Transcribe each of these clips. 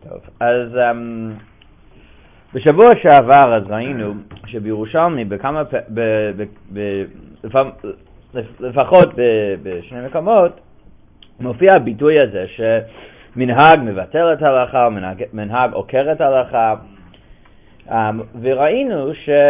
טוב, אז בשבוע שעבר אז ראינו שבירושלמי לפחות בשני מקומות מופיע הביטוי הזה שמנהג מבטל את ההלכה, מנהג עוקר את ההלכה, וראינו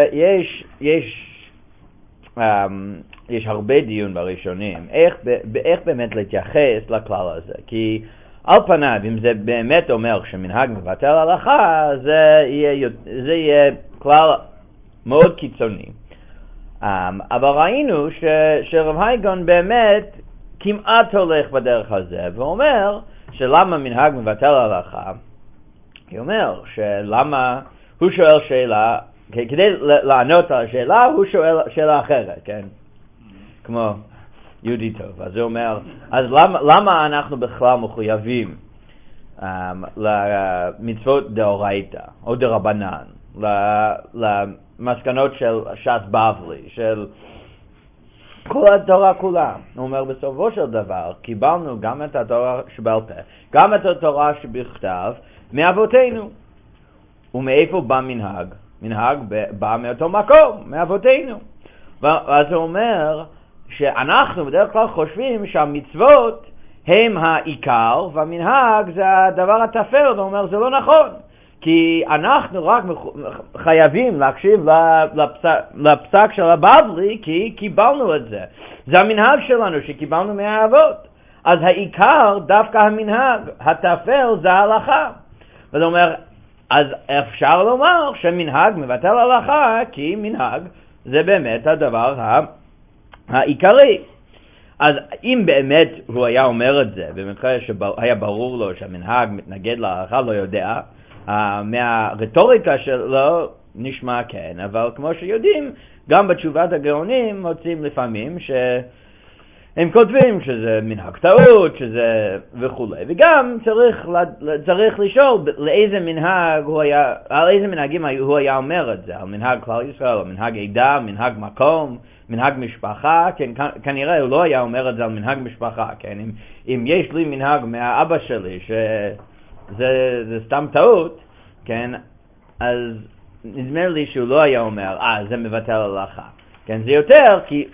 שיש הרבה דיון בראשונים איך באמת להתייחס לכלל הזה, כי על פניו אם זה באמת אומר שמנהג מבטל ההלכה זה יהיה כלל מאוד קיצוני, אבל ראינו שרב הייגון באמת כמעט הולך בדרך הזה ואומר שלמה מנהג מבטל ההלכה. הוא אומר שלמה הוא שואל שאלה, כדי לענות על השאלה הוא שואל שאלה אחרת, כן? כמו יהודי טוב. אז הוא אומר, אז למה אנחנו בכלל מחויבים למצוות דאורייתא או דרבנן, למסקנות של ש"ס בבלי, של כל התורה כולה? הוא אומר, בסופו של דבר קיבלנו גם את התורה שבעל פה, גם את התורה שבכתב מאבותינו. ומאיפה בא מנהג? מנהג בא מאותו מקום, מאבותינו. ואז הוא אומר שאנחנו בדרך כלל חושבים שהמצוות הם העיקר והמנהג זה הדבר הטפל, והוא אומר זה לא נכון, כי אנחנו רק חייבים להקשיב לפסק של הבבלי כי קיבלנו את זה. זה המנהג שלנו שקיבלנו מהאבות. אז העיקר דווקא המנהג, הטפל זה ההלכה. וזה אומר, אז אפשר לומר שמנהג מבטל הלכה כי מנהג זה באמת הדבר העיקרי. אז אם באמת הוא היה אומר את זה, במקרה שהיה ברור לו שהמנהג מתנגד להלכה, לא יודע, מהרטוריקה שלו נשמע כן, אבל כמו שיודעים, גם בתשובת הגאונים מוצאים לפעמים הם כותבים שזה מנהג טעות, שזה וכו'. וגם צריך לשאול לאיזה מנהג הוא היה, על איזה מנהגים הוא היה אומר את זה, על מנהג כלל ישראל, על מנהג עדה, מנהג מקום, מנהג משפחה. כן, כנראה הוא לא היה אומר את זה על מנהג משפחה, כן? אם יש לי מנהג מהאבא שלי שזה סתם טעות, כן? אז נדמה לי שהוא לא היה אומר, זה מבטל הלכה. כן, זה יותר כי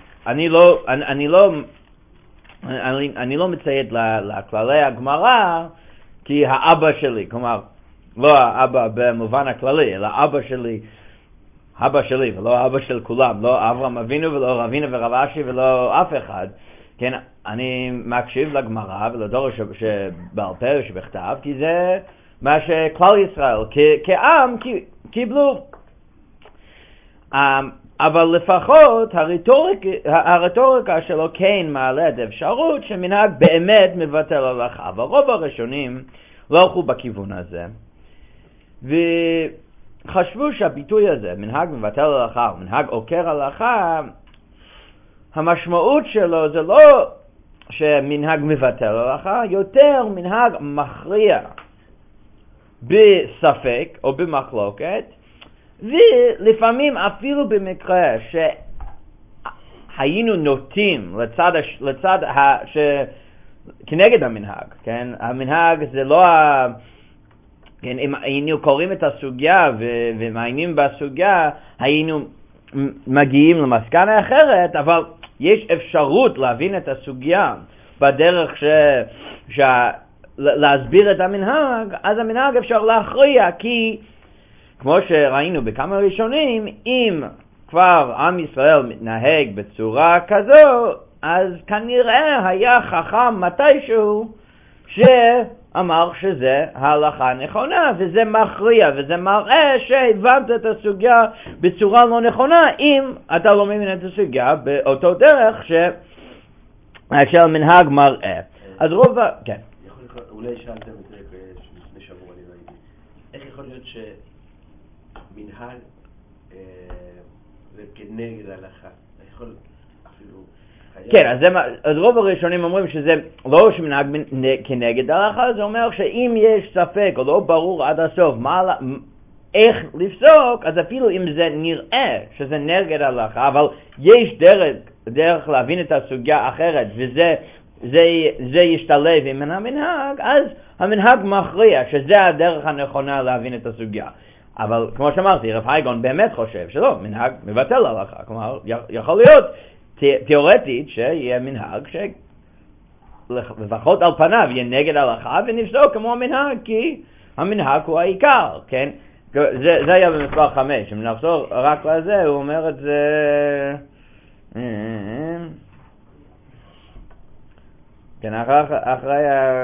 אני לא מציית לכללי הגמרא, כי האבא שלי, כלומר, לא האבא במובן הכללי, אלא אבא שלי ולא אבא של כולם, לא אברהם אבינו ולא רבינו ורב אשי ולא אף אחד, כן, אני מקשיב לגמרא ולדור שבעל פה שבכתב, כי זה מה שכלל ישראל כעם קיבלו. אבל לפחות הרטוריקה שלו כן מעלה את האפשרות שמנהג באמת מבטל הלכה, אבל רוב הראשונים לא הלכו בכיוון הזה וחשבו שהביטוי הזה, מנהג מבטל הלכה ומנהג עוקר הלכה, המשמעות שלו זה לא שמנהג מבטל הלכה, יותר מנהג מכריע בספק או במחלוקת, ולפעמים אפילו במקרה שהיינו נוטים לצד כנגד המנהג, כן? המנהג זה לא כן, אם היינו קוראים את הסוגיה ומעיינים בסוגיה, היינו מגיעים למסקנה אחרת, אבל יש אפשרות להבין את הסוגיה בדרך להסביר את המנהג, אז המנהג אפשר להכריע, כי כמו שראינו בכמה ראשונים, אם כבר עם ישראל מתנהג בצורה כזו, אז כנראה היה חכם מתישהו שאמר שזה ההלכה נכונה, וזה מכריע, וזה מראה שהבנת את הסוגיה בצורה לא נכונה, אם אתה לא מבין את הסוגיה באותו דרך שהמנהג מראה. אז רוב כן. אולי שאלתם את זה לפני שבוע, אני ראיתי. איך יכול להיות מנהג זה כנגד ההלכה? יכול אפילו... כן, אז רוב הראשונים אומרים שזה לא שמנהג כנגד ההלכה, זה אומר שאם יש ספק או לא ברור עד הסוף איך לפסוק, אז אפילו אם זה נראה שזה נגד ההלכה, אבל יש דרך להבין את הסוגיה אחרת, וזה זה ישתלב עם המנהג, אז המנהג מכריע שזה הדרך הנכונה להבין את הסוגיה. אבל כמו שאמרתי, רב הייגון באמת חושב שלא, מנהג מבטל הלכה. כלומר, יכול להיות תיאורטית שיהיה מנהג לפחות על פניו יהיה נגד הלכה ונפסוק כמו המנהג, כי המנהג הוא העיקר, כן? זה היה במספר 5. אם נחזור רק לזה, הוא אומר את זה... כן, אחרי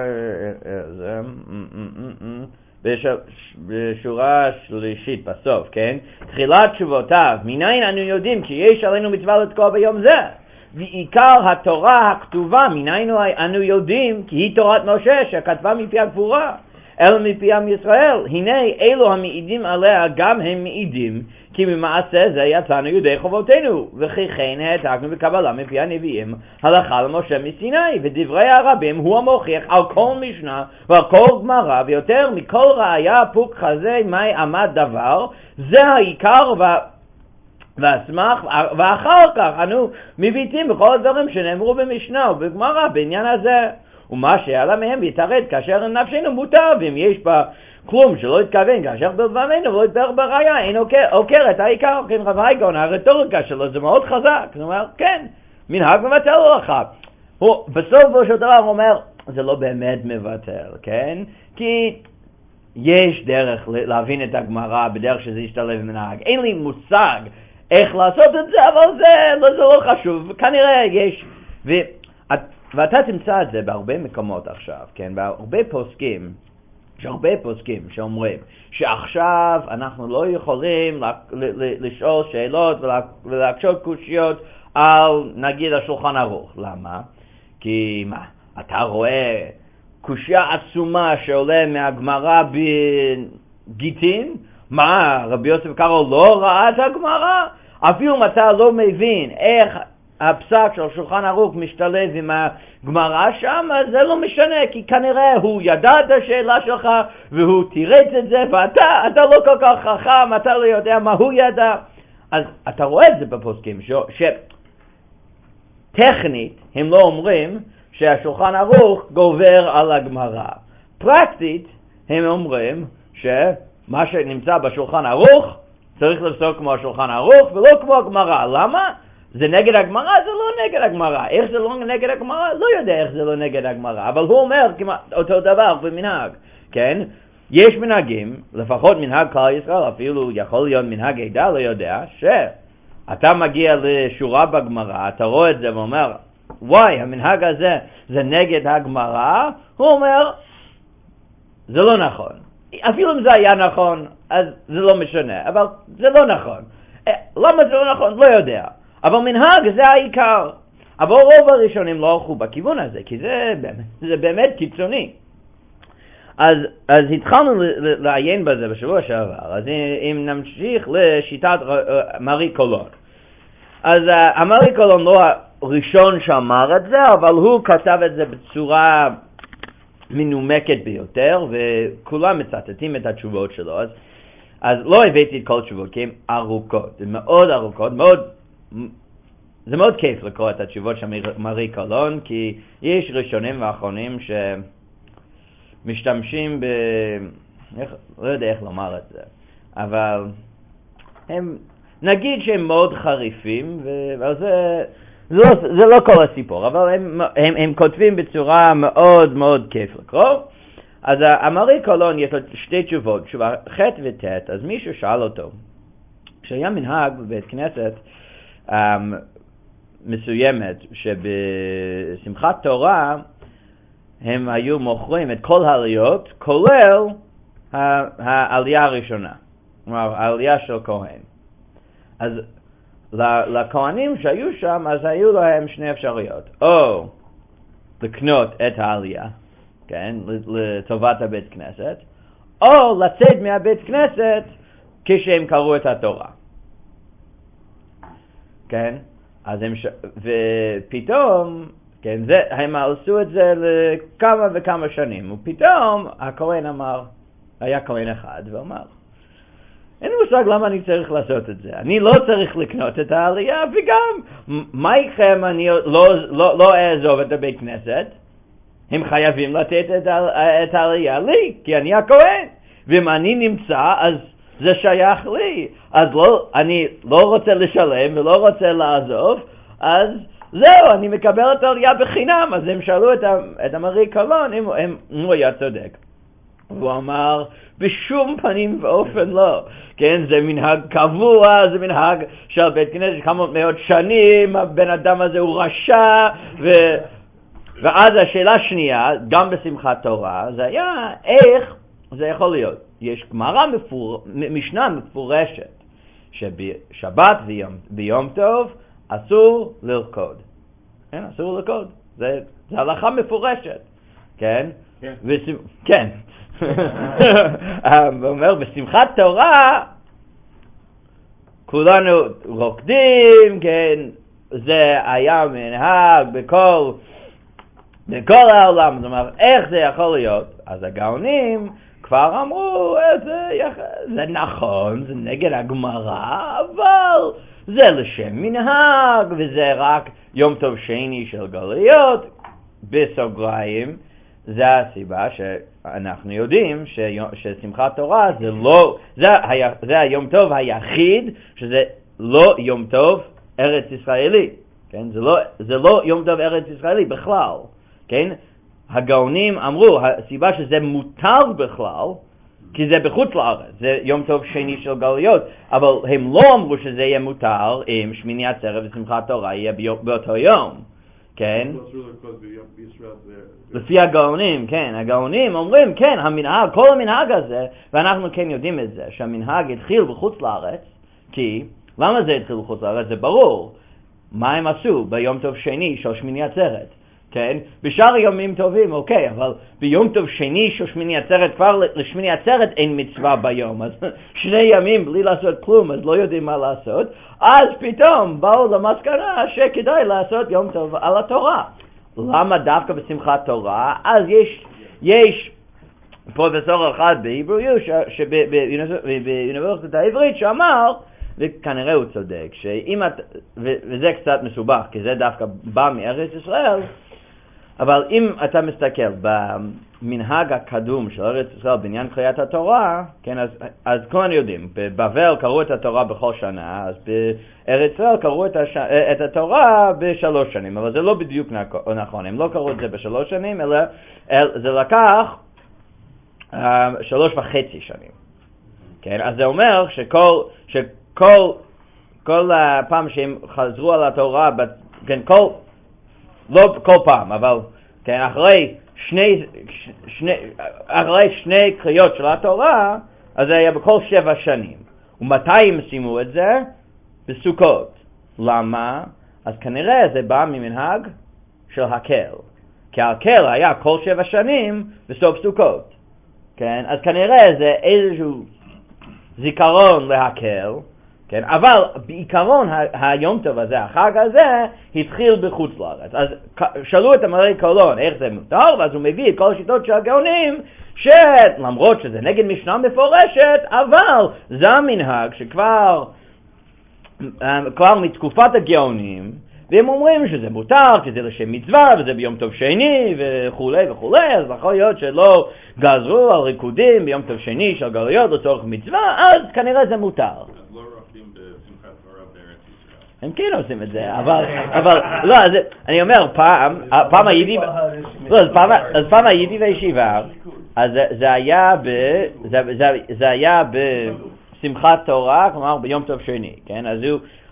בשורה שלישית בסוף, כן? תחילת תשובותיו, מניין אנו יודעים כי יש עלינו מצווה לתקוע ביום זה? ועיקר התורה הכתובה, מניין אנו יודעים כי היא תורת משה שכתבה מפי הגבורה, אלא מפי עם ישראל. הנה אלו המעידים עליה גם הם מעידים, כי ממעשה זה יצאנו ידי חובותינו, וכי כן העתקנו בקבלה מפי הנביאים הלכה למשה מסיני, ודברי הרבים הוא המוכיח על כל משנה ועל כל גמרא, ויותר מכל ראיה פוק חזה מי עמד דבר, זה העיקר והסמך, ואחר כך אנו מביטים בכל הדברים שנאמרו במשנה ובגמרא בעניין הזה, ומה שעלה מהם יתרד כאשר נפשנו מוטב, אם יש בה כלום שלא התכוון כאשר בלבבנו ולא יתברך בראיה, אין עוקר את העיקר. כן, רב הייגון, הרטוריקה שלו זה מאוד חזק. זאת אומרת, כן, מנהג מבטל הלכה. בסופו של דבר הוא אומר, זה לא באמת מבטל, כן? כי יש דרך להבין את הגמרא בדרך שזה ישתלב במנהג. אין לי מושג איך לעשות את זה, אבל זה לא חשוב. כנראה יש, ואתה תמצא את זה בהרבה מקומות עכשיו, כן? בהרבה פוסקים, יש הרבה פוסקים שאומרים שעכשיו אנחנו לא יכולים לשאול שאלות ולהקשות קושיות על נגיד השולחן ערוך. למה? כי מה? אתה רואה קושיה עצומה שעולה מהגמרא בגיטין? מה? רבי יוסף קארו לא ראה את הגמרא? אפילו אם אתה לא מבין איך הפסק של שולחן ערוך משתלב עם הגמרא שם, זה לא משנה, כי כנראה הוא ידע את השאלה שלך והוא תירץ את זה, ואתה לא כל כך חכם, אתה לא יודע מה הוא ידע. אז אתה רואה את זה בפוסקים, שטכנית הם לא אומרים שהשולחן ערוך גובר על הגמרא. פרקטית הם אומרים שמה שנמצא בשולחן ערוך צריך לפסוק כמו השולחן ערוך ולא כמו הגמרא. למה? זה נגד הגמרא? זה לא נגד הגמרא. איך זה לא נגד הגמרא? לא יודע איך זה לא נגד הגמרא. אבל הוא אומר כמעט אותו דבר במנהג. כן? יש מנהגים, לפחות מנהג כלל ישראל, אפילו יכול להיות מנהג עדה, לא יודע, שאתה מגיע לשורה בגמרא, אתה רואה את זה ואומר, וואי, המנהג הזה זה נגד הגמרא, הוא אומר, זה לא נכון. אפילו אם זה היה נכון, אז זה לא משנה, אבל זה לא נכון. למה זה לא נכון? לא יודע. אבל מנהג זה העיקר. אבל רוב הראשונים לא הלכו בכיוון הזה, כי זה באמת קיצוני. אז התחלנו לעיין בזה בשבוע שעבר. אז אם נמשיך לשיטת מארי קולון. אז מארי קולון לא הראשון שאמר את זה, אבל הוא כתב את זה בצורה מנומקת ביותר, וכולם מצטטים את התשובות שלו. אז לא הבאתי את כל התשובות, כי הן ארוכות. זה מאוד ארוכות, זה מאוד כיף לקרוא את התשובות של מארי קולון, כי יש ראשונים ואחרונים שמשתמשים לא יודע איך לומר את זה, אבל נגיד שהם מאוד חריפים, זה לא כל הסיפור, אבל הם כותבים בצורה מאוד מאוד כיף לקרוא. אז מארי קולון יש לו שתי תשובות, תשובה ח' וט'. אז מישהו שאל אותו, כשהיה מנהג בבית כנסת מסוימת שבשמחת תורה הם היו מוכרים את כל העליות, כולל העלייה הראשונה, כלומר העלייה של כהן. אז לכהנים שהיו שם, אז היו להם שני אפשרויות, או לקנות את העלייה, כן, לטובת הבית כנסת, או לצאת מהבית כנסת כשהם קראו את התורה. כן? אז ופתאום, כן, הם עשו את זה לכמה וכמה שנים, ופתאום הכהן אמר, היה כהן אחד ואמר, אין מושג למה אני צריך לעשות את זה. אני לא צריך לקנות את העלייה, וגם, מה איתכם אני לא אעזוב את הבית כנסת? הם חייבים לתת את העלייה לי, כי אני הכהן. ואם אני נמצא, אז זה שייך לי. אז אני לא רוצה לשלם ולא רוצה לעזוב, אז זהו, אני מקבל את העלייה בחינם. אז הם שאלו את המרי קלון אם הוא היה צודק. הוא אמר, בשום פנים ואופן לא. כן, זה מנהג קבוע, זה מנהג של בית כנסת כמה מאות שנים, הבן אדם הזה הוא רשע, ואז השאלה השנייה, גם בשמחת תורה, זה היה איך זה יכול להיות. יש משנה מפורשת, שבשבת ויום טוב אסור לרקוד. כן, אסור לרקוד. זה הלכה מפורשת. כן? כן. הוא אומר, בשמחת תורה כולנו רוקדים, כן, זה היה מנהג בכל העולם. זאת אומרת, איך זה יכול להיות? אז הגאונים כבר אמרו, זה נכון, זה נגד הגמרא, אבל זה לשם מנהג, וזה רק יום טוב שני של גלויות, בסוגריים. זה הסיבה שאנחנו יודעים ששמחת תורה זה היום טוב היחיד שזה לא יום טוב ארץ ישראלי, כן? זה לא יום טוב ארץ ישראלי בכלל, כן? הגאונים אמרו הסיבה שזה מותר בכלל כי זה בחוץ לארץ, זה יום טוב שני של גלויות, אבל הם לא אמרו שזה יהיה מותר אם שמיני עצרת ושמחת תורה יהיה באותו יום. כן? לפי הגאונים, כן, הגאונים אומרים, כן, המנהג, כל המנהג הזה, ואנחנו כן יודעים את זה, שהמנהג התחיל בחוץ לארץ, כי, למה זה התחיל בחוץ לארץ? זה ברור. מה הם עשו ביום טוב שני של שמיני עצרת? כן? בשאר יומים טובים, אוקיי, אבל ביום טוב שני של שמיני עצרת, כבר לשמיני עצרת אין מצווה ביום, אז 2 ימים בלי לעשות כלום, אז לא יודעים מה לעשות, אז פתאום באו למסקנה שכדאי לעשות יום טוב על התורה. למה דווקא בשמחת תורה? אז יש פרופסור אחד בהיברו באוניברסיטה העברית שאמר, וכנראה הוא צודק, וזה קצת מסובך, כי זה דווקא בא מארץ ישראל, אבל אם אתה מסתכל במנהג הקדום של ארץ ישראל בעניין קריאת התורה, כן, אז כולנו יודעים, בבבל קראו את התורה בכל שנה, אז בארץ ישראל קראו את התורה ב3 שנים, אבל זה לא בדיוק נכון, הם לא קראו את זה ב3 שנים, אלא זה לקח 3.5 שנים. כן, אז זה אומר שכל פעם שהם חזרו על התורה, כן, לא כל פעם, אבל כן, אחרי שני קריאות של התורה, אז זה היה בכל 7 שנים. ומתי הם שימו את זה? בסוכות. למה? אז כנראה זה בא ממנהג של הקל. כי הקל היה כל 7 שנים בסוף סוכות. כן? אז כנראה זה איזשהו זיכרון להקל. כן, אבל בעיקרון היום טוב הזה, החג הזה, התחיל בחוץ לארץ. אז שאלו את המרי קלון איך זה מותר, ואז הוא מביא את כל השיטות של הגאונים, שלמרות שזה נגד משנה מפורשת, אבל זה המנהג שכבר מתקופת הגאונים, והם אומרים שזה מותר, כי זה לשם מצווה, וזה ביום טוב שני, וכולי וכולי, אז יכול להיות שלא גזרו על ריקודים ביום טוב שני של גלויות לצורך מצווה, אז כנראה זה מותר. הם כן עושים את זה, אבל לא, אני אומר, פעם הייתי בישיבה, אז זה היה בשמחת תורה, כלומר ביום טוב שני, כן? אז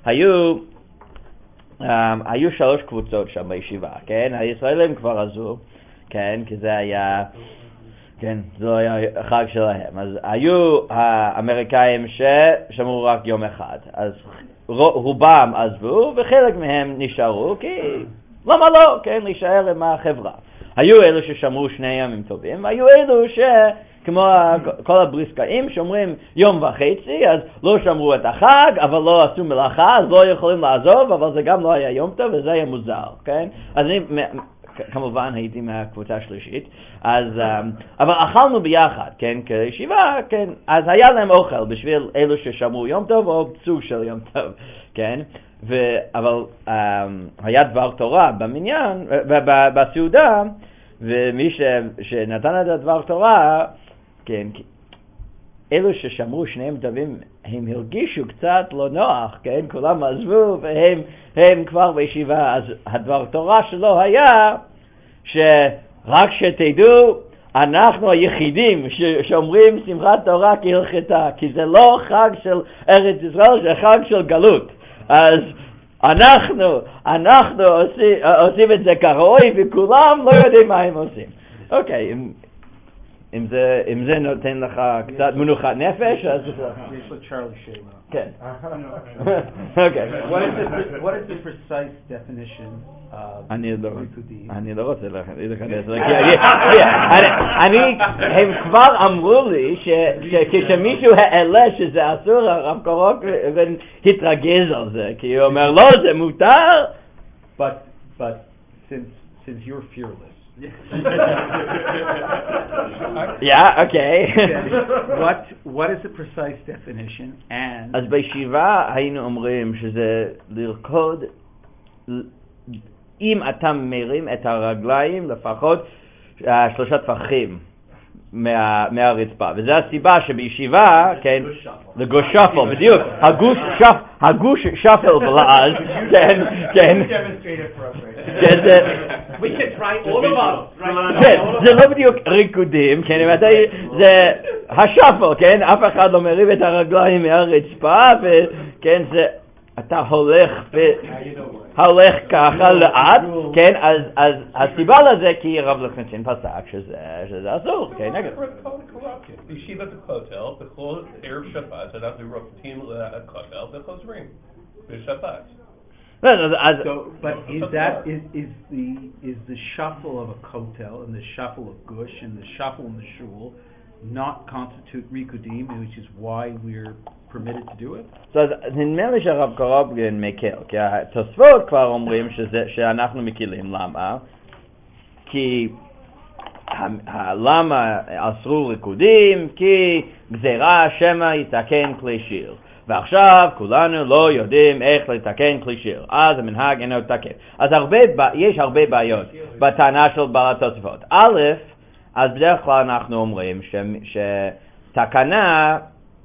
היו 3 קבוצות שם בישיבה, כן? הישראלים כבר עזו, כן? כי זה היה, כן, זה היה חג שלהם. אז היו האמריקאים ששמרו רק יום אחד, אז רובם עזבו וחלק מהם נשארו, כי למה לא, כן, להישאר עם החברה. היו אלו ששמרו 2 ימים טובים, והיו אלו כמו כל הבריסקאים שאומרים 1.5 יום, אז לא שמרו את החג, אבל לא עשו מלאכה, אז לא יכולים לעזוב, אבל זה גם לא היה יום טוב, וזה היה מוזר, כן? אז כמובן הייתי מהקבוצה השלישית, אבל אכלנו ביחד, כן, כישיבה, כן, אז היה להם אוכל בשביל אלו ששמרו יום טוב או סוג של יום טוב, כן, אבל היה דבר תורה במניין, בסעודה, ומי שנתן את הדבר תורה, כן, אלו ששמרו שניהם טובים, הם הרגישו קצת לא נוח, כן? כולם עזבו והם כבר בישיבה, אז הדבר תורה שלו היה שרק שתדעו, אנחנו היחידים שאומרים שמחת תורה כהלכתה, כי זה לא חג של ארץ ישראל, זה חג של גלות. אז אנחנו עושים את זה כראוי וכולם לא יודעים מה הם עושים. אוקיי, אם זה נותן לך קצת מנוחת נפש, אז... יש לו צ'רלי שאלה. כן. אוקיי. What is the precise definition of ריקודים? אני לא רוצה להיכנס. הם כבר אמרו לי שכשמישהו העלה שזה אסור, הרב קורוק התרגז על זה, כי הוא אומר, לא, זה מותר. But since you're fearless. Yeah, okay. What is the precise definition? And אז בישיבה היינו אומרים שזה לרקוד, אם אתה מרים את הרגליים לפחות 3 טפחים מהרצפה, וזו הסיבה שבישיבה, כן, לגוש שפל, בדיוק, הגוש שפל בלעז, כן, We can try all of us. זה לא בדיוק ריקודים, כן, זה השפל, כן, אף אחד לא מרים את הרגליים מהרצפה, וכן, זה, אתה הולך ככה לאט, כן, אז הסיבה לזה כי רב לחמצין פסק שזה אסור, כן, נגד. ישיבת הכותל, בכל ערב שבת, אנחנו רוקדים לכותל וחוזרים בשבת. But is the shuffle of a kotel and the shuffle of gush and the shuffle in the shul not constitute rikudim, which is why we're permitted to do it? So נדמה לי שהרב קורבגן מקל, כי התוספות כבר אומרים שאנחנו מקילים. למה? כי למה אסרו ריקודים? כי גזירה שמא יתקן כלי שיר. ועכשיו כולנו לא יודעים איך לתקן כלי שיר, אז המנהג אינו תקן. אז יש הרבה בעיות בטענה של בעל התוספות. א', אז בדרך כלל אנחנו אומרים שתקנה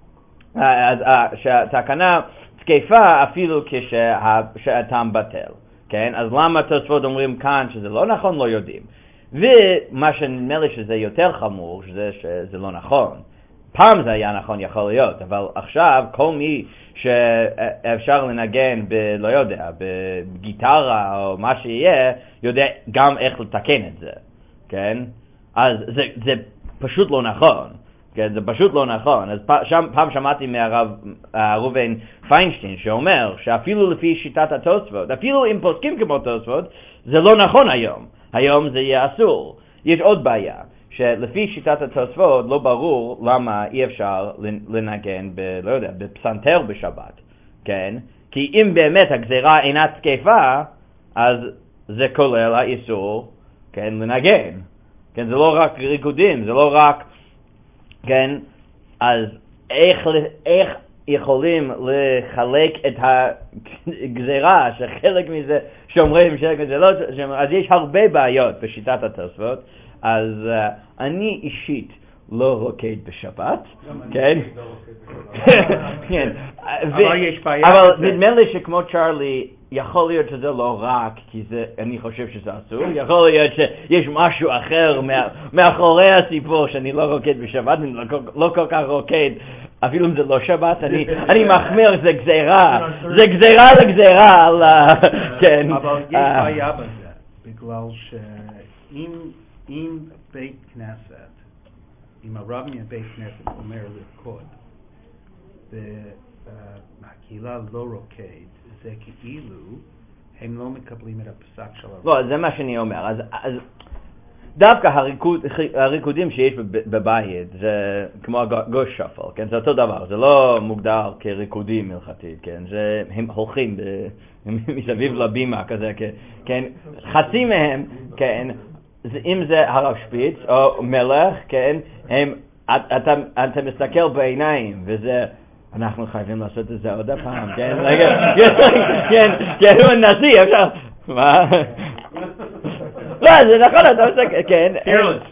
תקפה אפילו כשהטעם בטל, כן? אז למה התוספות אומרים כאן שזה לא נכון? לא יודעים. ומה שנדמה לי שזה יותר חמור, שזה לא נכון. פעם זה היה נכון, יכול להיות, אבל עכשיו כל מי שאפשר לנגן לא יודע, בגיטרה או מה שיהיה, יודע גם איך לתקן את זה, כן? אז זה פשוט לא נכון, כן? זה פשוט לא נכון. אז פעם שמעתי מהרב ראובן פיינשטיין שאומר שאפילו לפי שיטת התוספות, אפילו אם פוסקים כמו תוספות, זה לא נכון היום. היום זה יהיה אסור. יש עוד בעיה. שלפי שיטת התוספות לא ברור למה אי אפשר לנגן לא יודע, בפסנתר בשבת, כן? כי אם באמת הגזירה אינה תקפה, אז זה כולל האיסור, כן, לנגן. כן, זה לא רק ריקודים, זה לא רק, כן, אז איך יכולים לחלק את הגזירה, שחלק מזה שאומרים שחלק מזה לא, אז יש הרבה בעיות בשיטת התוספות. אז אני אישית לא רוקד בשבת, כן? אבל נדמה לי שכמו צ'רלי, יכול להיות שזה לא רק, כי אני חושב שזה אסור, יכול להיות שיש משהו אחר מאחורי הסיפור שאני לא רוקד בשבת, אני לא כל כך רוקד, אפילו אם זה לא שבת, אני מחמיר, זה גזירה, זה גזירה לגזירה, כן. אבל יש בעיה בזה, בגלל אם בית כנסת, אם הרב מבית כנסת אומר לרקוד, והקהילה לא רוקד, זה כאילו הם לא מקבלים את הפסק של הרב. לא, זה מה שאני אומר. אז דווקא הריקודים שיש בבית זה כמו הגוש שפל, כן? זה אותו דבר, זה לא מוגדר כריקודים הלכתית, כן? הם הולכים מסביב לבימה כזה, כן? חצי מהם, כן? אם זה הרב שפיץ או מלך, כן? אתה מסתכל בעיניים וזה... אנחנו חייבים לעשות את זה עוד הפעם, כן? כן, הוא נשיא, אפשר... מה? לא, זה נכון, אתה עושה, כן. Fearless.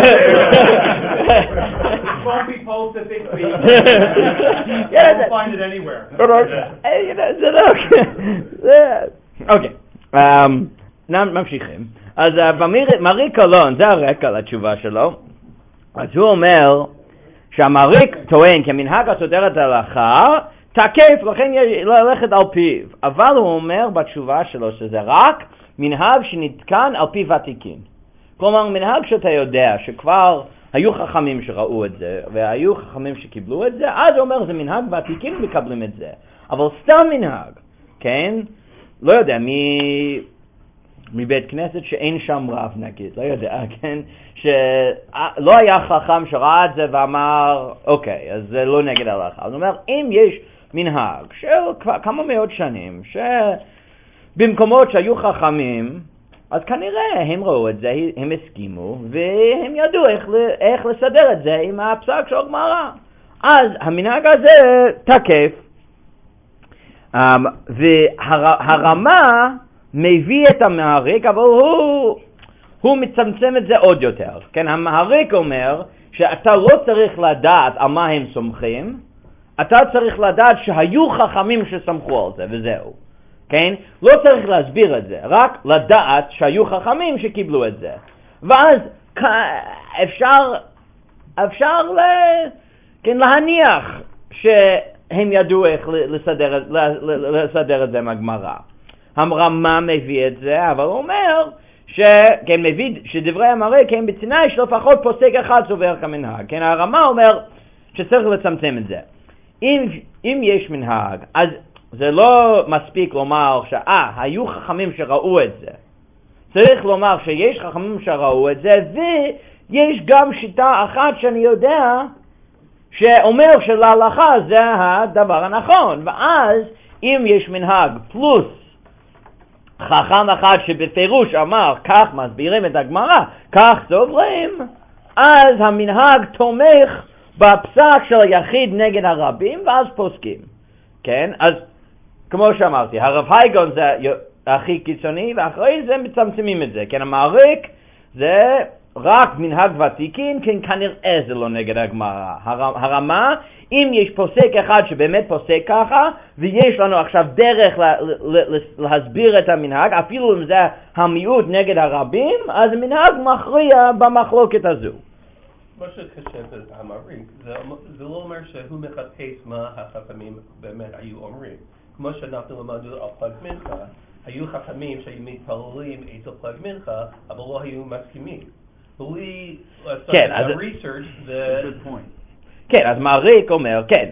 Won't be posted this week. You'll find it anywhere. זה לא... אוקיי, ממשיכים. אז במרי קלון, זה הרקע לתשובה שלו, אז הוא אומר שהמריק טוען כמנהג הסותר את ההלכה, תקף, לכן ללכת על פיו. אבל הוא אומר בתשובה שלו שזה רק מנהג שנתקן על פי ותיקין. כלומר, מנהג שאתה יודע שכבר היו חכמים שראו את זה, והיו חכמים שקיבלו את זה, אז הוא אומר, זה מנהג ותיקין מקבלים את זה. אבל סתם מנהג, כן? לא יודע, מבית כנסת שאין שם רב נגיד, לא יודע, כן? שלא היה חכם שראה את זה ואמר, אוקיי, אז זה לא נגד ההלכה. הוא אומר, אם יש מנהג של כמה מאות שנים, שבמקומות שהיו חכמים, אז כנראה הם ראו את זה, הם הסכימו, והם ידעו איך לסדר את זה עם הפסק של הגמרא. אז המנהג הזה תקף, והרמה מביא את המעריק, אבל הוא מצמצם את זה עוד יותר. כן, המעריק אומר שאתה לא צריך לדעת על מה הם סומכים, אתה צריך לדעת שהיו חכמים שסמכו על זה, וזהו. כן? לא צריך להסביר את זה, רק לדעת שהיו חכמים שקיבלו את זה. ואז אפשר להניח שהם ידעו איך לסדר את זה מהגמרא. הרמה מביא את זה, אבל הוא אומר שדברי המעריק הם בתנאי שלפחות פוסק אחד סובר כמנהג. כן, הרמה אומר שצריך לצמצם את זה. אם יש מנהג, אז זה לא מספיק לומר היו חכמים שראו את זה. צריך לומר שיש חכמים שראו את זה, ויש גם שיטה אחת שאני יודע שאומר שלהלכה זה הדבר הנכון. ואז אם יש מנהג פלוס חכם אחד שבפירוש אמר כך מסבירים את הגמרא, כך סוברים, אז המנהג תומך בפסק של היחיד נגד הרבים, ואז פוסקים. כן? אז כמו שאמרתי, הרב הייגון זה הכי קיצוני, ואחרי זה מצמצמים את זה. כן, המעריק זה רק מנהג ותיקין, כן, כנראה זה לא נגד הגמרא. הרמה, אם יש פוסק אחד שבאמת פוסק ככה, ויש לנו עכשיו דרך להסביר את המנהג, אפילו אם זה המיעוט נגד הרבים, אז המנהג מכריע במחלוקת הזו. מה שקשה המעריק, זה לא אומר שהוא מחפש מה החכמים באמת היו אומרים. כמו שאנחנו למדנו על פלג מנחה, היו חכמים שהיו מתפללים אצל פלג מנחה, אבל לא היו מסכימים. בלי לעשות את ה-research, זה... כן, אז מעריק אומר, כן,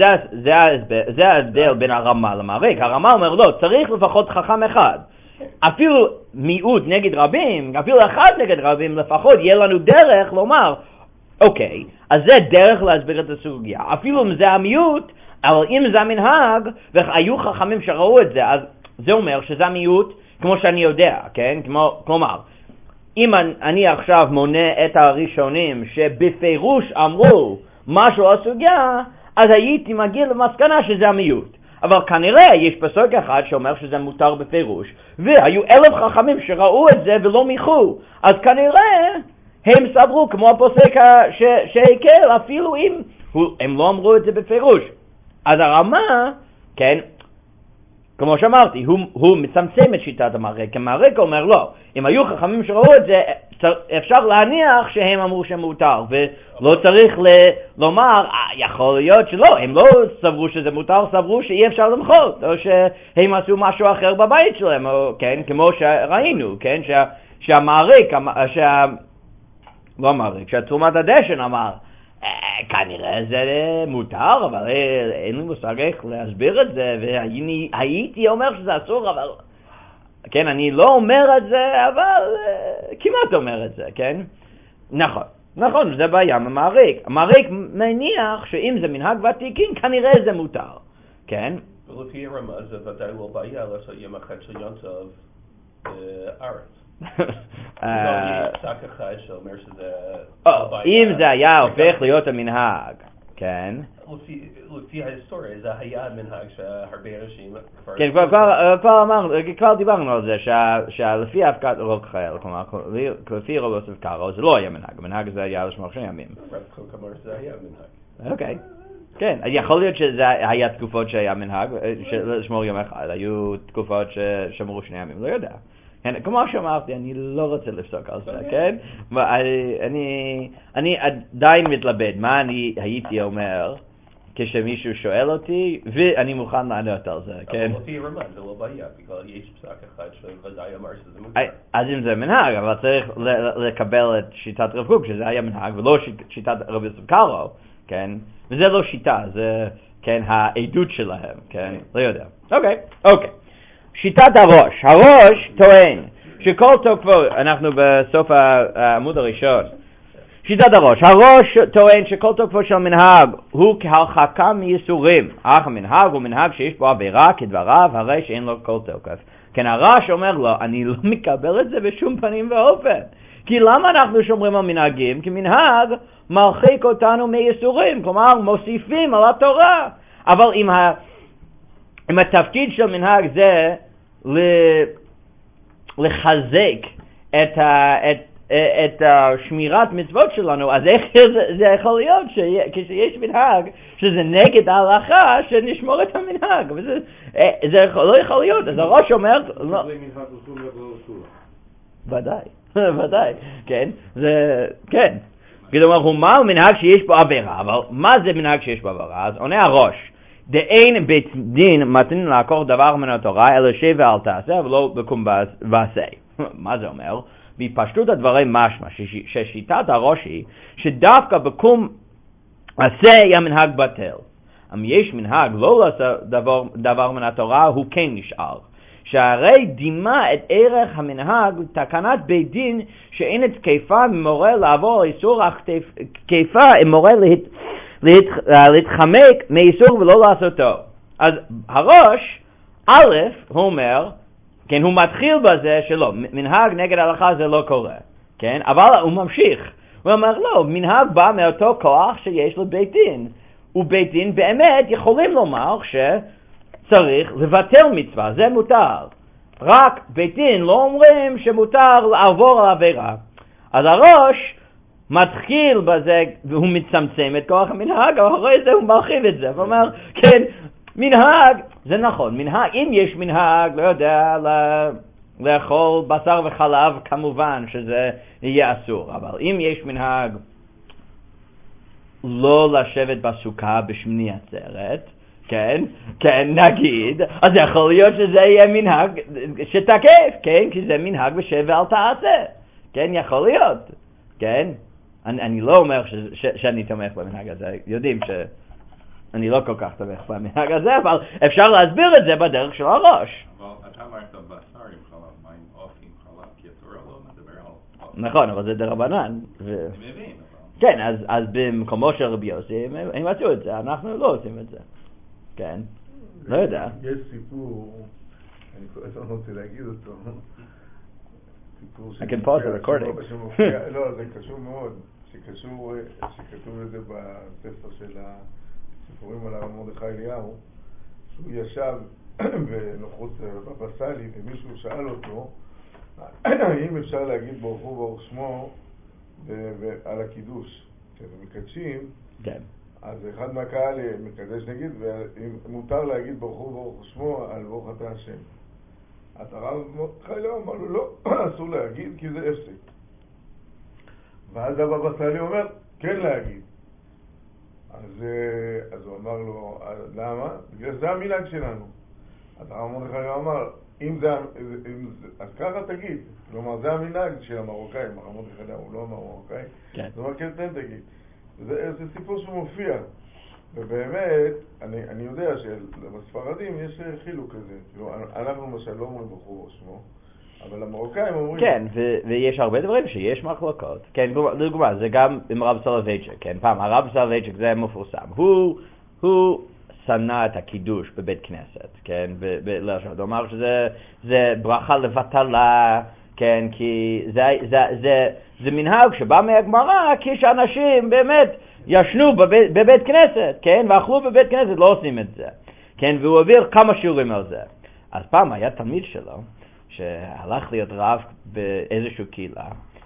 זה ההבדל בין הרמה למעריק. הרמה אומר, לא, צריך לפחות חכם אחד. אפילו מיעוט נגד רבים, אפילו אחד נגד רבים, לפחות יהיה לנו דרך לומר, אוקיי, אז זה דרך להסביר את הסוגיה. אפילו אם זה המיעוט, אבל אם זה המנהג, והיו חכמים שראו את זה, אז זה אומר שזה המיעוט, כמו שאני יודע, כן? כלומר, אם אני עכשיו מונה את הראשונים שבפירוש אמרו משהו על הסוגיה, אז הייתי מגיע למסקנה שזה המיעוט. אבל כנראה יש פסוק אחד שאומר שזה מותר בפירוש, והיו 1,000 חכמים שראו את זה ולא מיחו, אז כנראה הם סברו כמו הפוסק שהקל, אפילו אם הם לא אמרו את זה בפירוש. אז הרמה, כן, כמו שאמרתי, הוא מצמצם את שיטת המעריק. המעריק אומר לא, אם היו חכמים שראו את זה, אפשר להניח שהם אמרו שמותר, ולא צריך לומר, יכול להיות שלא, הם לא סברו שזה מותר, סברו שאי אפשר למחות, או שהם עשו משהו אחר בבית שלהם, או, כן, כמו שראינו, כן, שהמעריק, לא המעריק, שהתרומת הדשן אמר, כנראה זה מותר, אבל אין לי מושג איך להסביר את זה, והייתי אומר שזה אסור, אבל כן, אני לא אומר את זה, אבל כמעט אומר את זה, כן? נכון, זה בעיה המעריק. המעריק מניח שאם זה מנהג ותיקין, כנראה זה מותר, כן? ולפי הרמז זה ודאי לא בעיה לעשות יום אחד של יום טוב בארץ. פסק אחד שאומר שזה... אם זה היה הופך להיות המנהג, כן? לפי ההיסטוריה זה היה מנהג שהרבה אנשים... כן, כבר דיברנו על זה, שלפי האבקת רוק חייל, כלומר, לפי רוב יוסף קארו, זה לא היה מנהג, המנהג זה היה לשמור 2 ימים. רב קוק אמר שזה היה מנהג. אוקיי, כן, יכול להיות שזה היה תקופות שהיה מנהג, לשמור יום אחד, היו תקופות ששמרו 2 ימים, לא יודע. כמו שאמרתי, אני לא רוצה לפסוק על זה, כן? אני עדיין מתלבט מה אני הייתי אומר כשמישהו שואל אותי, ואני מוכן לענות על זה, כן? אבל לפי רמז זה לא בעיה, בגלל יש פסק אחד שוודאי אמר שזה מנהג. אז אם זה מנהג, אבל צריך לקבל את שיטת רב קוק, שזה היה מנהג, ולא שיטת רב יוסף קארו, כן? וזה לא שיטה, זה, כן, העדות שלהם, כן? לא יודע. אוקיי. שיטת הראש טוען שכל תוקפו, אנחנו בסוף העמוד הראשון, שיטת הראש טוען שכל תוקפו של מנהג הוא כהרחקה מייסורים, אך המנהג הוא מנהג שיש בו עבירה כדבריו, הרי שאין לו כל תוקף. כן, הרש אומר לו, אני לא מקבל את זה בשום פנים ואופן, כי למה אנחנו שומרים על מנהגים? כי מנהג מרחיק אותנו מייסורים, כלומר מוסיפים על התורה, אבל אם התפקיד של מנהג זה לחזק את שמירת מצוות שלנו, אז איך זה יכול להיות כשיש מנהג שזה נגד ההלכה שנשמור את המנהג? זה לא יכול להיות. אז הראש אומר ודאי, כן, כן, כלומר הוא מנהג שיש בו עבירה, אבל מה זה מנהג שיש בו עבירה? אז עונה הראש, דאין בית דין מתאים לעקור דבר מן התורה, אלא שב ואל תעשה, ולא בקום ועשה. מה זה אומר? בפשטות הדברים משמע, ששיטת הראש היא, שדווקא בקום עשה היה מנהג בטל. אם יש מנהג לא לעשות דבר מן התורה, הוא כן נשאר. שהרי דימה את ערך המנהג תקנת בית דין, שאין את תקפה ממורה לעבור איסור, אך תקפה עם מורה להתחמק מאיסור ולא לעשותו. אז הראש, א', הוא אומר, כן, הוא מתחיל בזה שלא, מנהג נגד ההלכה זה לא קורה, כן, אבל הוא ממשיך, הוא אומר לא, מנהג בא מאותו כוח שיש לבית דין, ובית דין באמת יכולים לומר שצריך לבטל מצווה, זה מותר, רק בית דין לא אומרים שמותר לעבור על עבירה. אז הראש מתחיל בזה והוא מצמצם את כוח המנהג, אבל אחרי זה הוא מרחיב את זה, הוא אומר, כן, מנהג, זה נכון, מנהג, אם יש מנהג, לא יודע, לאכול בשר וחלב, כמובן שזה יהיה אסור, אבל אם יש מנהג לא לשבת בסוכה בשמיני עצרת, כן, נגיד, אז יכול להיות שזה יהיה מנהג שתקף, כן, כי זה מנהג בשב ואל תעשה, כן, יכול להיות, כן, אני לא אומר שאני תומך במנהג הזה, יודעים שאני לא כל כך תומך במנהג הזה, אבל אפשר להסביר את זה בדרך של הראש. אבל אתה אמרת בשר עם חלב, מה עם עוף עם חלב? כי התורה לא מדבר על... נכון, אבל זה דרבנן. אני מבין, אבל... כן, אז במקומו של רבי יוסי הם עשו את זה, אנחנו לא עושים את זה. כן, לא יודע. יש סיפור, אני כל הזמן רוצה להגיד אותו, סיפור I can pause the recording. לא, זה קשור מאוד, שכתוב לזה בספר של הסיפורים על הרב מרדכי אליהו, שהוא ישב בנוחות בבא סאלי ומישהו שאל אותו האם אפשר להגיד ברוך הוא ברוך שמו על הקידוש כשמקדשים, כן. אז אחד מהקהל מקדש נגיד, ומותר להגיד ברוך הוא ברוך שמו על ברוך אתה השם. אז הרב מרדכי אמר לו לא, אסור להגיד כי זה הפסק. ואז הבבא סאלי אומר כן להגיד. אז הוא אמר לו למה? בגלל זה המנהג שלנו. אז הרב מרדכי אמר אז ככה תגיד, כלומר זה המנהג של המרוקאים, הרב מרדכי הוא לא המרוקאי, זאת אומרת כן תגיד. זה סיפור שמופיע ובאמת, אני יודע שבספרדים יש חילוק כזה. כאילו, אנחנו למשל לא אומרים בחור שמו, אבל המרוקאים אומרים... כן, ויש הרבה דברים שיש מחלוקות. כן, לדוגמה, זה גם עם הרב סולובייצ'יק, כן, פעם, הרב סולובייצ'יק זה מפורסם. הוא שנא את הקידוש בבית כנסת, כן, הוא אמר שזה ברכה לבטלה, כן, כי זה מנהג שבא מהגמרא, כשאנשים באמת ישנו בבית כנסת, כן, ואכלו בבית כנסת, לא עושים את זה, כן, והוא העביר כמה שיעורים על זה. אז פעם היה תלמיד שלו, שהלך להיות רב באיזושהי קהילה,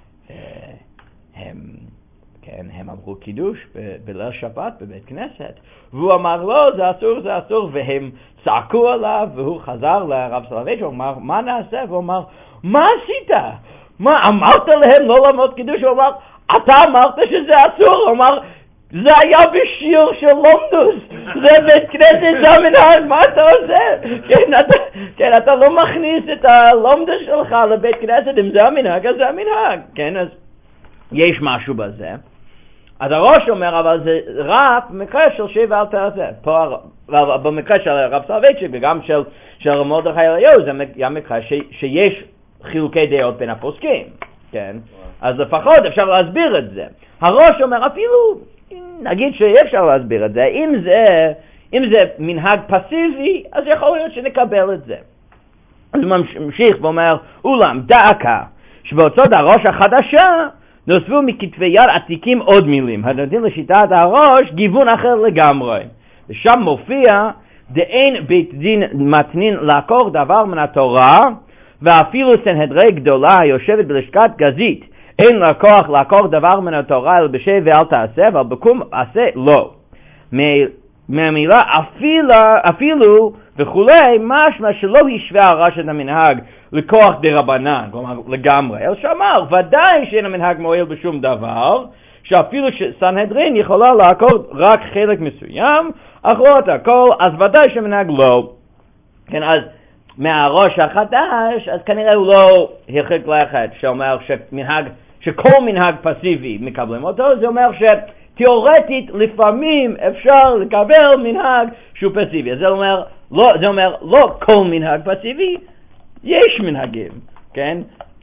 הם אמרו קידוש בליל שבת בבית כנסת, והוא אמר לא, זה אסור, והם צעקו עליו, והוא חזר לרב סולובייצ'יק, הוא אמר, מה נעשה? והוא אמר, מה עשית? מה, אמרת להם לא לעמוד קידוש? הוא אמר, אתה אמרת שזה אסור? הוא אמר, זה היה בשיעור של לומדוס, זה בית כנסת, זה המנהג, מה אתה עושה? כן, אתה לא מכניס את הלומדוס שלך לבית כנסת, אם זה המנהג, אז זה המנהג, כן, אז יש משהו בזה. אז הראש אומר, אבל זה רק במקרה של שבע אל תעשה. פה, במקרה של הרב סולובייצ'יק וגם של מרדכי אליהו, זה היה מקרה שיש חילוקי דעות בין הפוסקים, כן? אז לפחות אפשר להסביר את זה. הראש אומר, אפילו נגיד שאי אפשר להסביר את זה, אם זה מנהג פסיבי, אז יכול להיות שנקבל את זה. אז הוא ממשיך ואומר, אולם דאקה, שבאוצות הראש החדשה, נוספו מכתבי יד עתיקים עוד מילים, הנותנים לשיטת הראש גיוון אחר לגמרי. ושם מופיע, דאין בית דין מתנין לעקור דבר מן התורה, ואפילו סנהדרי גדולה היושבת בלשכת גזית, אין לה כוח לעקור דבר מן התורה אל בשב ואל תעשה, אבל בקום עשה לא. מהמילה אפילו וכולי, משמע שלא השווה הרש את המנהג לכוח דרבנן, כלומר לגמרי, אלא שאמר, ודאי שאין המנהג מועיל בשום דבר, שאפילו שסנהדרין יכולה לעקור רק חלק מסוים, אך לא את הכל, אז ודאי שהמנהג לא. כן, אז מהראש החדש, אז כנראה הוא לא הרחיק לכת, שאומר שכל מנהג פסיבי מקבלים אותו, זה אומר תיאורטית לפעמים אפשר לקבל מנהג שהוא פסיבי. זה אומר לא כל מנהג פסיבי, יש מנהגים, כן?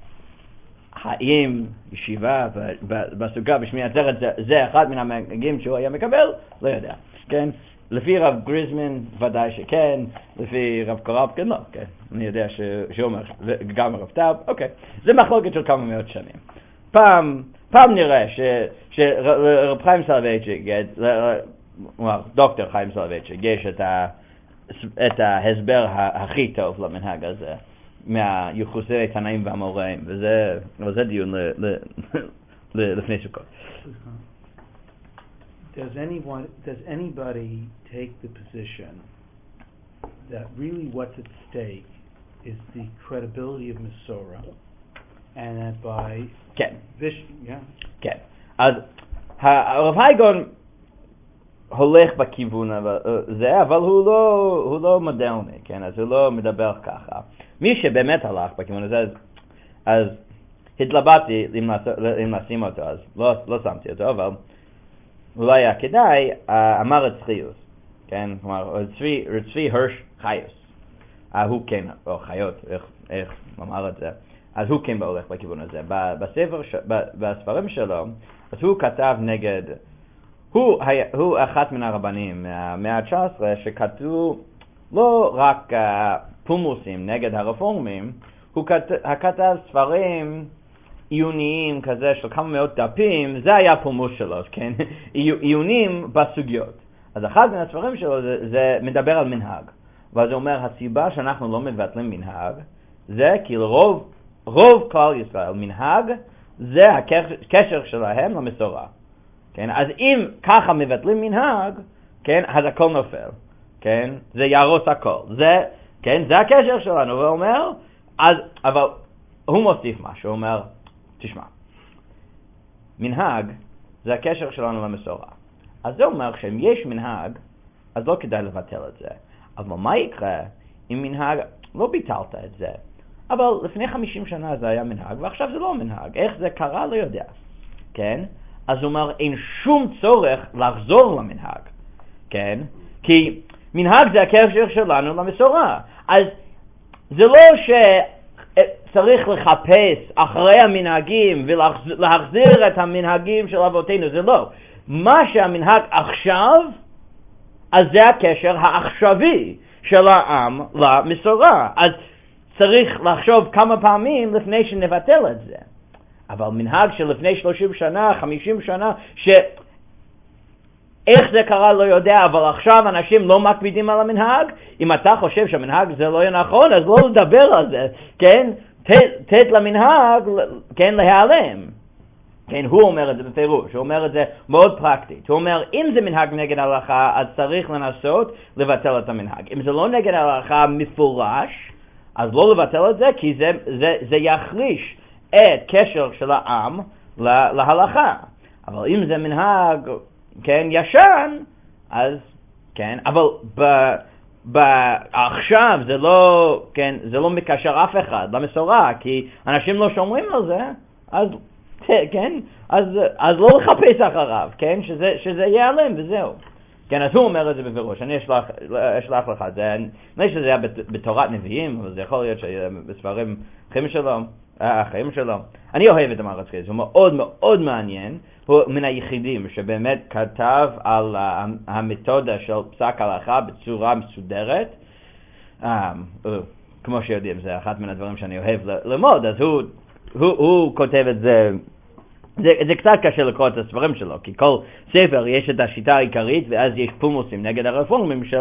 האם ישיבה בסוכה בשמיע עצרת זה אחד מן המנהגים שהוא היה מקבל? לא יודע, כן? לפי רב גריזמן ודאי שכן, לפי רב קורבקין לא, כן? אני יודע שהוא אומר, גם רב טאב, אוקיי. זה מחלוקת של כמה מאות שנים. פעם נראה שרב חיים סולובייצ'יק, דוקטור חיים סולובייצ'יק, יש את ההסבר הכי טוב למנהג הזה, מהיחוסי תנאים והמוראים, וזה דיון לפני סוכות. Does anybody take the position that really what's at stake is the credibility of Masorah, and that by כן. yeah. כן. אז הרב הייגון הולך בכיוון הזה, אבל הוא לא מודרני, כן? אז הוא לא מדבר ככה. מי שבאמת הלך בכיוון הזה, אז התלבטתי אם לשים אותו, אז לא שמתי אותו, אבל אולי היה כדאי, אמר את צחיוס, כן? כלומר, צבי הרש חיוס. הוא כן, או חיות, איך אמר את זה. אז הוא כן הולך בכיוון הזה. בספרים שלו, אז הוא כתב נגד, הוא אחת מן הרבנים מהמאה ה-19 שכתבו לא רק פומוסים נגד הרפורמים, הוא כתב ספרים עיוניים כזה של כמה מאות דפים, זה היה פומוס שלו, כן? עיונים בסוגיות. אז אחד מן הספרים שלו זה מדבר על מנהג. ואז הוא אומר, הסיבה שאנחנו לא מבטלים מנהג, זה כי רוב כלל ישראל, מנהג, זה הקשר שלהם למסורה. כן? אז אם ככה מבטלים מנהג, כן? אז הכל נופל. כן? זה ירוס הכל. כן? זה הקשר שלנו. הוא אומר, אבל הוא מוסיף משהו. הוא אומר, תשמע, מנהג זה הקשר שלנו למסורה. אז זה אומר שאם יש מנהג, אז לא כדאי לבטל את זה. אבל מה יקרה אם מנהג, לא ביטלת את זה, אבל לפני 50 שנה זה היה מנהג, ועכשיו זה לא מנהג. איך זה קרה? לא יודע. כן? אז הוא אומר, אין שום צורך לחזור למנהג. כן? כי מנהג זה הקשר שלנו למסורה. אז זה לא שצריך לחפש אחרי המנהגים ולהחזיר את המנהגים של אבותינו, זה לא. מה שהמנהג עכשיו, אז זה הקשר העכשווי של העם למסורה. אז צריך לחשוב כמה פעמים לפני שנבטל את זה. אבל מנהג שלפני 30 שנה, 50 שנה, איך זה קרה לא יודע, אבל עכשיו אנשים לא מקפידים על המנהג. אם אתה חושב שהמנהג זה לא נכון, אז לא לדבר על זה, כן? תת למנהג, כן, להיעלם. כן, הוא אומר את זה בפירוש, הוא אומר את זה מאוד פרקטית. הוא אומר, אם זה מנהג נגד ההלכה, אז צריך לנסות לבטל את המנהג. אם זה לא נגד ההלכה מפורש, אז לא לבטל את זה, כי זה יחליש את קשר של העם להלכה. אבל אם זה מנהג, כן, ישן, אז, כן, אבל עכשיו זה לא, כן, זה לא מקשר אף אחד למסורה, כי אנשים לא שומרים על זה, אז, כן, אז לא לחפש אחריו, כן, שזה ייעלם וזהו. כן, אז הוא אומר את זה בפירוש, אני אשלח לך את זה, אני שזה היה בתורת נביאים, אבל זה יכול להיות שבספרים החיים שלו. אני אוהב את המהר"ל חסקיאס, הוא מאוד מאוד מעניין, הוא מן היחידים שבאמת כתב על המתודה של פסק הלכה בצורה מסודרת, כמו שיודעים, זה אחד מן הדברים שאני אוהב ללמוד, אז הוא כותב את זה, זה קצת קשה לקרוא את הספרים שלו, כי כל ספר יש את השיטה העיקרית, ואז יש פולמוסים נגד הרפורמים של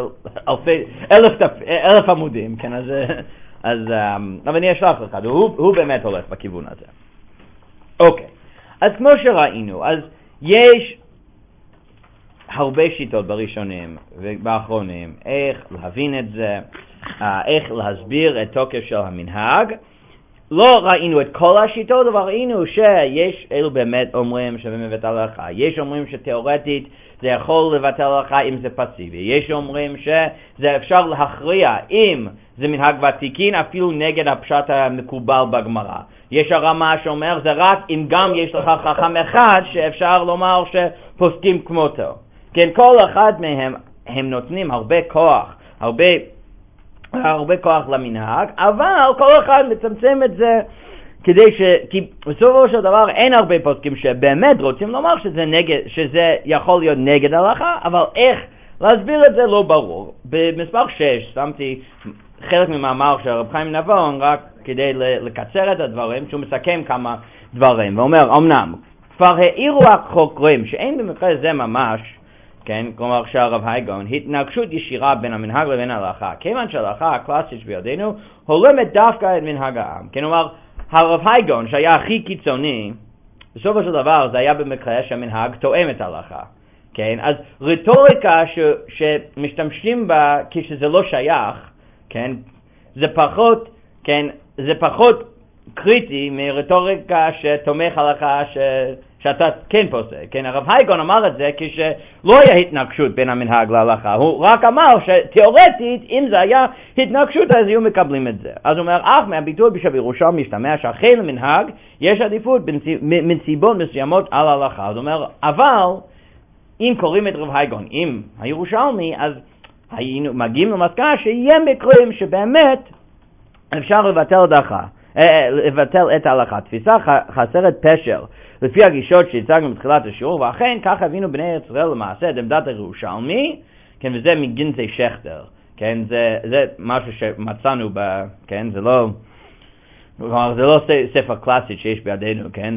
אלף עמודים, כן, אז אבל אני אשלח לך, הוא באמת הולך בכיוון הזה. אוקיי, אז כמו שראינו, אז יש הרבה שיטות בראשונים ובאחרונים, איך להבין את זה, איך להסביר את תוקף של המנהג. לא ראינו את כל השיטות, אבל ראינו שיש אלו באמת אומרים שבמבטל הלכה. יש אומרים שתיאורטית זה יכול לבטל הלכה אם זה פסיבי. יש אומרים שזה אפשר להכריע אם זה מנהג ותיקין אפילו נגד הפשט המקובל בגמרא. יש הרמה שאומר זה רק אם גם יש לך חכם אחד שאפשר לומר שפוסקים כמותו. כן, כל אחד מהם הם נותנים הרבה כוח למנהג, אבל כל אחד מצמצם את זה כי בסופו של דבר אין הרבה פוסקים שבאמת רוצים לומר שזה יכול להיות נגד ההלכה, אבל איך להסביר את זה לא ברור. במספר 6 שמתי חלק ממאמר של רב חיים נבון רק כדי לקצר את הדברים, שהוא מסכם כמה דברים ואומר, אמנם כבר העירו החוקרים שאין במקרה זה ממש, כן, כלומר שהרב הייגון, התנגשות ישירה בין המנהג לבין ההלכה. כיוון שההלכה הקלאסית בידינו הולמת דווקא את מנהג העם. כלומר, הרב הייגון שהיה הכי קיצוני, בסופו של דבר זה היה במקרה שהמנהג תואם את ההלכה. כן, אז רטוריקה שמשתמשים בה כשזה לא שייך, כן, זה פחות קריטי מרטוריקה שתומך הלכה שאתה כן פוסק. כן, הרב הייגון אמר את זה כשלא היה התנגשות בין המנהג להלכה. הוא רק אמר שתיאורטית, אם זה היה התנגשות, אז היו מקבלים את זה. אז הוא אומר, אך מהביטוי בשביל ירושלמי משתמע שאכן למנהג יש עדיפות מנסיבות מסוימות על ההלכה. אז הוא אומר, אבל אם קוראים את רב הייגון עם הירושלמי, אז היינו מגיעים למסקנה שיהיה מקרים שבאמת אפשר לבטל את ההלכה. תפיסה חסרת פשר לפי הגישות שהצגנו בתחילת השיעור, ואכן כך הבינו בני ישראל למעשה את עמדת הירושלמי, כן, וזה מגינצי שכטר, כן, זה משהו שמצאנו כן, זה לא ספר קלאסי שיש בידינו, כן,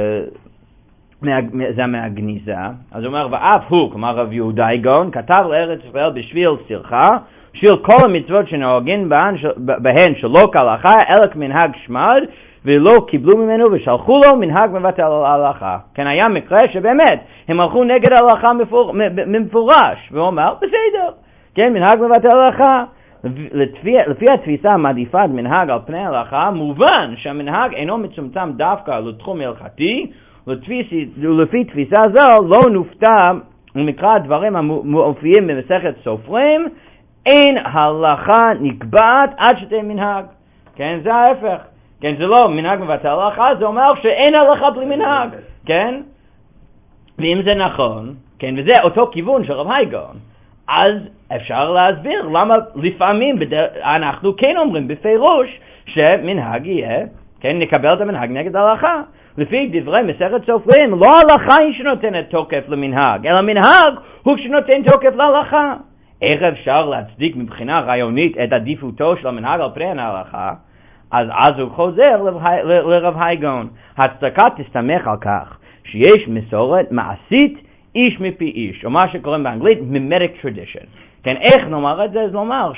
זה מהגניזה. אז הוא אומר, ואף הוא, כלומר רב יהודה הייגון, כתב לארץ ישראל בשביל סרחה, בשביל כל המצוות שנהוגים בהן שלא כהלכה, אלא כמנהג שמד, ולא קיבלו ממנו ושלחו לו מנהג מבטל ההלכה. כן, היה מקרה שבאמת הם הלכו נגד ההלכה מפורש, והוא אומר, בסדר, כן, מנהג מבטל ההלכה. לפי התפיסה המעדיפה את מנהג על פני ההלכה, מובן שהמנהג אינו מצומצם דווקא לתחום הלכתי, ולפי תפיסה זו לא נופתע ומקרא הדברים המופיעים במסכת סופרים, אין הלכה נקבעת עד שתהיה מנהג. כן, זה ההפך. כן, זה לא מנהג מבטל ההלכה, זה אומר שאין הלכה בלי מנהג. כן? ואם זה נכון, כן, וזה אותו כיוון של רב הייגון, אז אפשר להסביר למה לפעמים אנחנו כן אומרים בפירוש שמנהג יהיה, כן, נקבל את המנהג נגד ההלכה. לפי דברי מסכת סופרים, לא ההלכה היא שנותנת תוקף למנהג, אלא מנהג הוא שנותן תוקף להלכה. איך אפשר להצדיק מבחינה רעיונית את עדיפותו של המנהג על פני ההלכה? אז הוא חוזר לרב הייגון. הצדקה תסתמך על כך שיש מסורת מעשית איש מפי איש, או מה שקוראים באנגלית mimetic tradition. כן, איך נאמר את זה? אז נאמר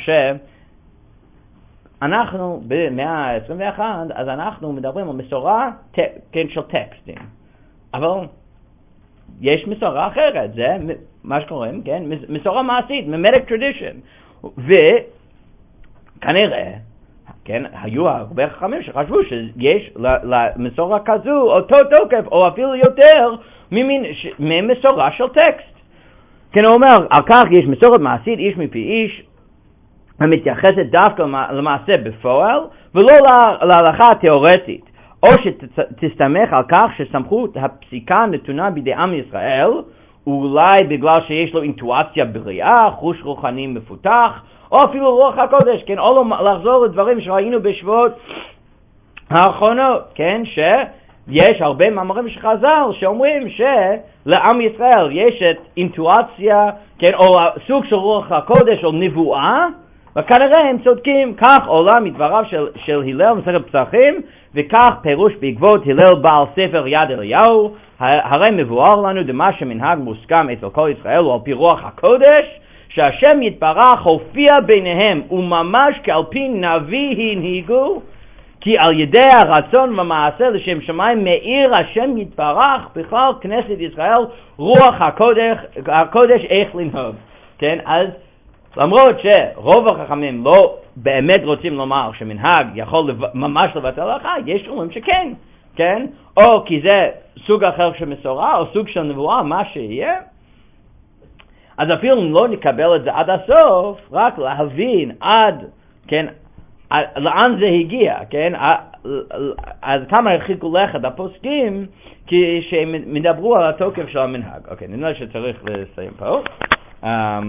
שאנחנו במאה ה-21, אז אנחנו מדברים על מסורה כן, של טקסטים. אבל יש מסורה אחרת, זה מה שקוראים, כן, מסורה מעשית, mimetic tradition. וכנראה, כן, היו הרבה חכמים שחשבו שיש למסורה כזו אותו תוקף, או אפילו יותר, ממסורה של טקסט. כן, הוא אומר, על כך יש מסורת מעשית איש מפי איש, המתייחסת דווקא למעשה בפועל, ולא להלכה התיאורטית, או שתסתמך על כך שסמכות הפסיקה נתונה בידי עם ישראל, אולי בגלל שיש לו אינטואציה בריאה, חוש רוחני מפותח, או אפילו רוח הקודש, כן, או לחזור לדברים שראינו בשבועות האחרונות, כן, יש הרבה מאמרים של חז"ל שאומרים שלעם ישראל יש את אינטואציה, כן, או סוג של רוח הקודש או נבואה, וכנראה הם צודקים. כך עולה מדבריו של הלל מסכת פסחים, וכך פירוש בעקבות הלל בעל ספר יד אליהו, הרי מבואר לנו דמה שמנהג מוסכם אצל כל ישראל הוא על פי רוח הקודש, שהשם יתברך הופיע ביניהם וממש כעל פי נביא הנהיגו, כי על ידי הרצון ומעשה לשם שמיים מאיר השם יתברך בכלל כנסת ישראל רוח הקודש איך לנהוג. כן, אז למרות שרוב החכמים לא באמת רוצים לומר שמנהג יכול ממש לבטל הלכה, יש אומרים שכן, כן, או כי זה סוג אחר של מסורה או סוג של נבואה, מה שיהיה. אז אפילו אם לא נקבל את זה עד הסוף, רק להבין עד, כן, לאן זה הגיע, כן? אז כמה הרחיקו לכת הפוסקים כשהם מדברו על התוקף של המנהג. אוקיי, נראה שצריך לסיים פה.